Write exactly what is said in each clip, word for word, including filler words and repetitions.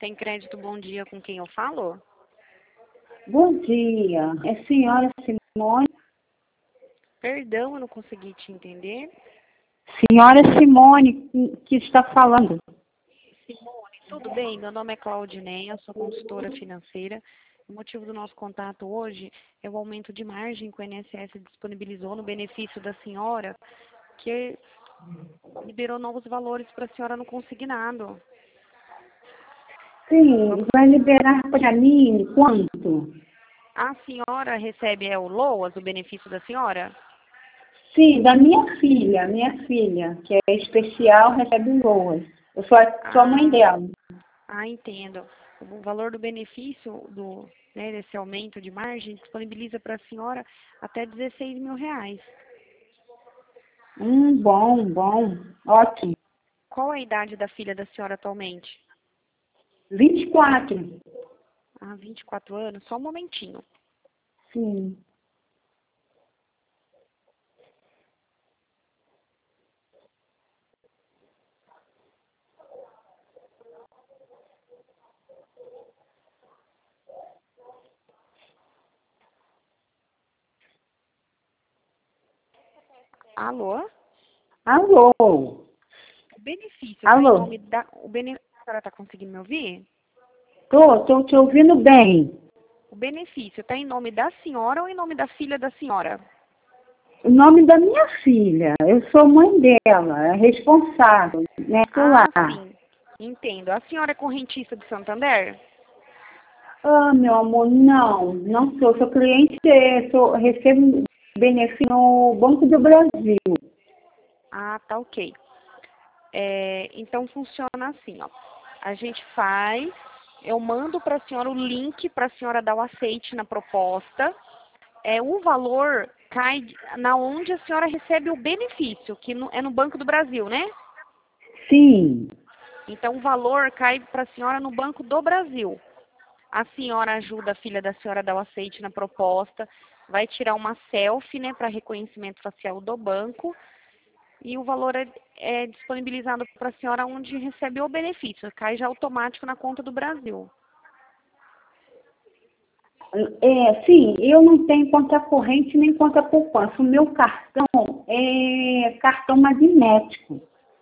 Tem crédito, bom dia, com quem eu falo? Bom dia, é senhora Simone? Perdão, eu não consegui te entender. Senhora Simone que está falando. Simone, tudo bem? Meu nome é Claudineia, sou consultora financeira. O motivo do nosso contato hoje é o aumento de margem que o I N S S disponibilizou no benefício da senhora, que liberou novos valores para a senhora no consignado. Sim, vai liberar para mim quanto? A senhora recebe é, o LOAS, o benefício da senhora? Sim, da minha filha, minha filha, que é especial, recebe o LOAS. Eu sou a, sou a mãe Ah, dela. ah, entendo. O valor do benefício do, né, desse aumento de margem disponibiliza para a senhora até dezesseis mil reais. Hum, bom, bom, ótimo. Qual a idade da filha da senhora atualmente? vinte e quatro. Ah, vinte e quatro anos? Só um momentinho. Sim. Alô? Alô? O benefício está em Alô? nome da... O bene... A senhora está conseguindo me ouvir? Tô, tô te ouvindo bem. O benefício está em nome da senhora ou em nome da filha da senhora? O nome da minha filha, eu sou mãe dela, é responsável, né? Tô lá. Ah, sim. Entendo. A senhora é correntista do Santander? Ah, meu amor, não, não sou. Sou cliente, eh, sou, recebo benefício no Banco do Brasil. Ah, tá ok. É, então funciona assim, ó. A gente faz, eu mando para a senhora o link para a senhora dar o aceite na proposta. É, o valor cai na onde a senhora recebe o benefício, que no- é no Banco do Brasil, né? Sim. Então o valor cai para a senhora no Banco do Brasil. A senhora ajuda a filha da senhora a dar o aceite na proposta, vai tirar uma selfie, né, para reconhecimento facial do banco. E o valor é, é disponibilizado para a senhora onde recebe o benefício, cai já automático na conta do Brasil. É, sim, eu não tenho conta corrente nem conta poupança. O meu cartão é cartão magnético.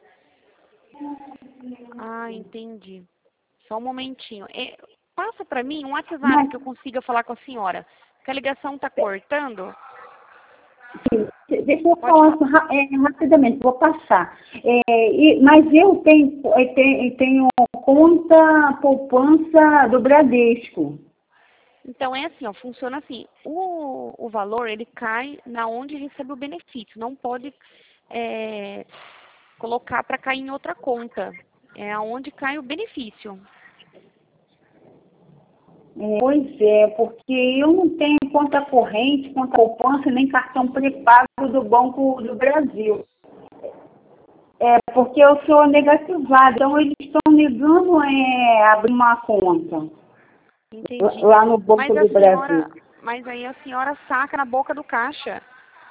Ah, entendi. Só um momentinho. É, passa para mim um WhatsApp Mas, que eu consiga falar com a senhora. Porque a ligação está cortando. sim, deixa eu Pode falar falar. ra- é, rapidamente, vou passar. É, e- mas eu tenho, eu tenho, eu tenho conta poupança do Bradesco. Então é assim, ó, funciona assim. O, o valor ele cai na onde recebe o benefício. Não pode é, colocar para cair em outra conta. É aonde cai o benefício. É, pois é, porque eu não tenho conta corrente, conta poupança, nem cartão pré-pago do Banco do Brasil. É, porque eu sou negativada, então eles estão negando é, abrir uma conta Entendi. lá no Banco Mas a do Brasil. senhora, mas aí a senhora saca na boca do caixa.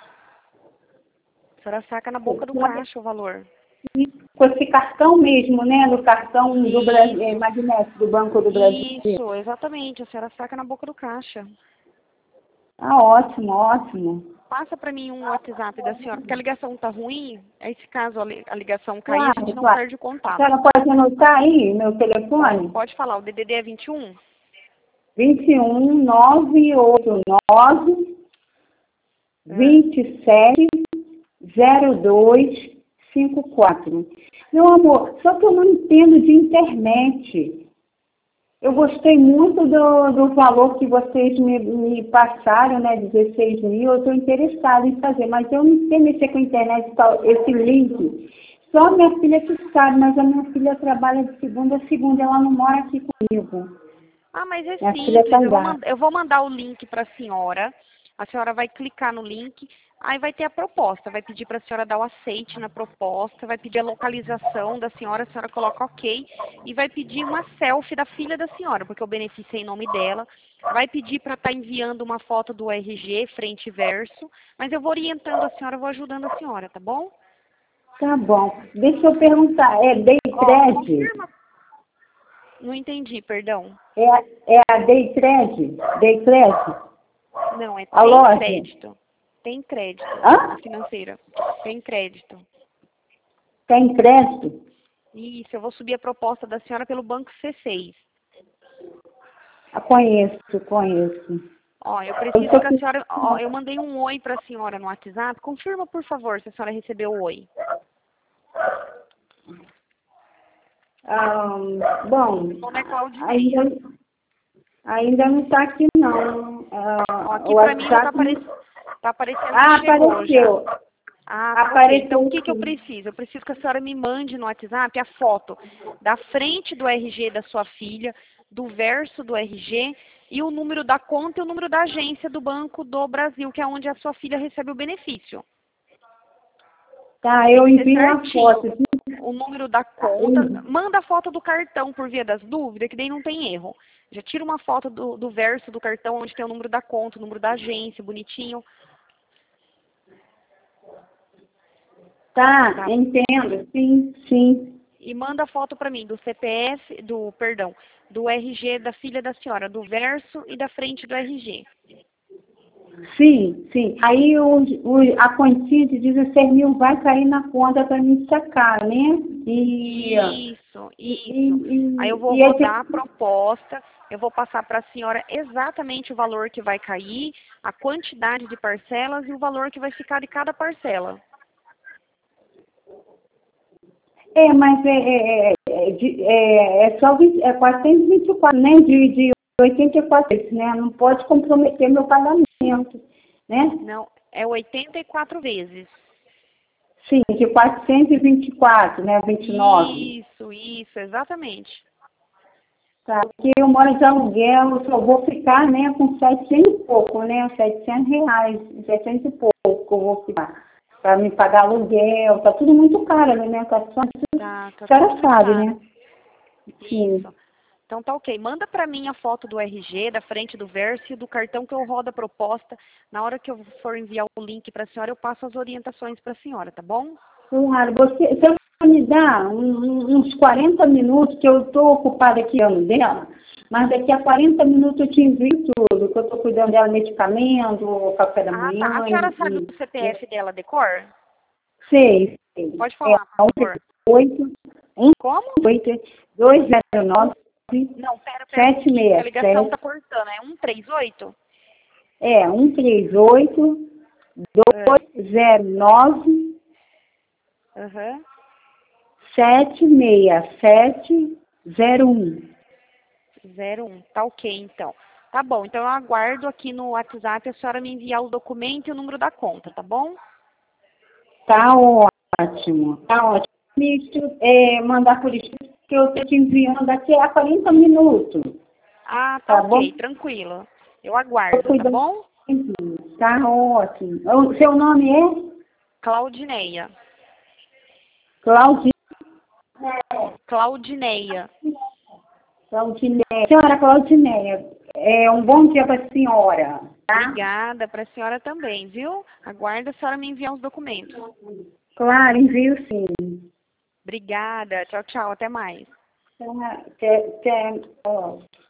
A senhora saca na boca do Com caixa o valor. com esse cartão mesmo, né? No cartão do Brasil, é, Isso, magnético do Banco do Brasil. isso, exatamente. A senhora saca na boca do caixa. Ah, ótimo, ótimo. Passa para mim um WhatsApp da senhora, porque a ligação tá ruim. Aí, se caso a li- a ligação cair, a gente Claro, não claro. perde o A contato. senhora pode anotar aí meu Pode, telefone? pode falar, o D D D é vinte e um? vinte e um, nove oito nove, Ah, vinte e sete, zero dois cinco quatro. Meu amor, só que eu não entendo de internet. Eu gostei muito do, do valor que vocês me, me passaram, né, dezesseis mil. Eu estou interessada em fazer, mas eu não sei mexer com a internet, tal, esse link. Só a minha filha que sabe, mas a minha filha trabalha de segunda a segunda, ela não mora aqui comigo. Ah, mas é Minha filha está simples. Eu vou, lá. mand- eu vou mandar o link para a senhora. A senhora vai clicar no link, aí vai ter a proposta. Vai pedir para a senhora dar o aceite na proposta, vai pedir a localização da senhora, a senhora coloca ok, e vai pedir uma selfie da filha da senhora, porque o benefício é em nome dela. Vai pedir para estar enviando uma foto do R G, frente e verso, mas eu vou orientando a senhora, eu vou ajudando a senhora, tá bom? Tá bom. Deixa eu perguntar, é Ó, Daytred? confirma. Não entendi, perdão. É, a- é a Daycred? Daycred? Não, é A tem loja? crédito. Tem crédito. Hã? A financeira. Tem crédito. Tem crédito? Isso, eu vou subir a proposta da senhora pelo Banco C seis. Ah, conheço, conheço. Ó, eu Eu preciso tô que a com- senhora... Ó, eu mandei um oi para a senhora no WhatsApp. Confirma, por favor, se a senhora recebeu o oi. Ah, bom, Meu nome é Claudineia. ainda, ainda não está aqui, não. Ah, Ó, aqui o para mim não tá, WhatsApp... apare... tá aparecendo Ah, que chegou já. apareceu. Ah, tá ok. Apareceu Então, o que, que eu sim. preciso? Eu preciso que a senhora me mande no WhatsApp a foto da frente do R G da sua filha, do verso do R G e o número da conta e o número da agência do Banco do Brasil, que é onde a sua filha recebe o benefício. Tá, Tem eu que ser envio a certinho. foto. O número da Tá, conta. eu- Manda a foto do cartão por via das dúvidas, que daí não tem erro. Já tira uma foto do, do verso do cartão, onde tem o número da conta, o número da agência, bonitinho. Tá, Tá? entendo, sim, sim. E manda a foto para mim do C P F, do, perdão, do R G da filha da senhora, do verso e da frente do R G. Sim, sim. Aí o, o, a quantia de dezesseis mil vai cair na conta para me sacar, né? E, Isso, e, isso. Aí eu e, vou e esse, rodar a proposta, eu vou passar para a senhora exatamente o valor que vai cair, a quantidade de parcelas e o valor que vai ficar de cada parcela. é, mas é, é, é, de- é, é só vinte, é quatrocentos e vinte e quatro, né? De, de oitenta e quatro, né? Não pode comprometer meu pagamento, né? Não, é oitenta e quatro vezes. Sim, de quatrocentos e vinte e quatro, né? vinte e nove. Isso, isso, exatamente. Tá, porque eu moro de aluguel, eu só vou ficar, né, com setecentos e pouco, né, setecentos reais, setecentos e pouco eu vou ficar, para me pagar aluguel, tá tudo muito caro, a alimentação, Tá, a tá tudo senhora muito sabe, caro. né? Sim, Isso. Então tá ok. Manda pra mim a foto do R G, da frente do verso e do cartão que eu rodo a proposta. Na hora que eu for enviar o link pra senhora, eu passo as orientações pra senhora, tá bom? claro, você, você vai me dar um- um- uns quarenta minutos, que eu estou ocupada aqui ano dela, mas daqui a quarenta minutos eu te envio tudo, que eu estou cuidando dela, medicamento, café da Ah, tá. A manhã, senhora sabe e, o C P e, F dela, decor? sei, sei, Pode é falar, por favor. oito, um, Como? oito, dois zero nove, Não, pera, pera um sete pouquinho, que a seis ligação tá sete, cortando. É um três oito? é, um três oito, Ah, dois zero nove, Aham. sete seis sete zero um. zero um. Tá ok, então. Tá bom, então eu aguardo aqui no WhatsApp a senhora me enviar os documentos e o número da conta, tá bom? Tá ótimo, tá ótimo. Isso, é, mandar por escrito que eu estou te enviando daqui a quarenta minutos, Ah, tá tá ok, bom? tranquilo. Eu Tô aguardo, tá cuidando. bom? Tá ótimo. O seu nome é? Claudineia. Claudinha. Claudineia. Claudineia. Senhora Claudineia, é um bom dia para a senhora, tá? Obrigada para a senhora também, viu? Aguardo a senhora me enviar os documentos. Claro, envio sim. Obrigada. Tchau, tchau. Até mais. Tá, até, até, ó.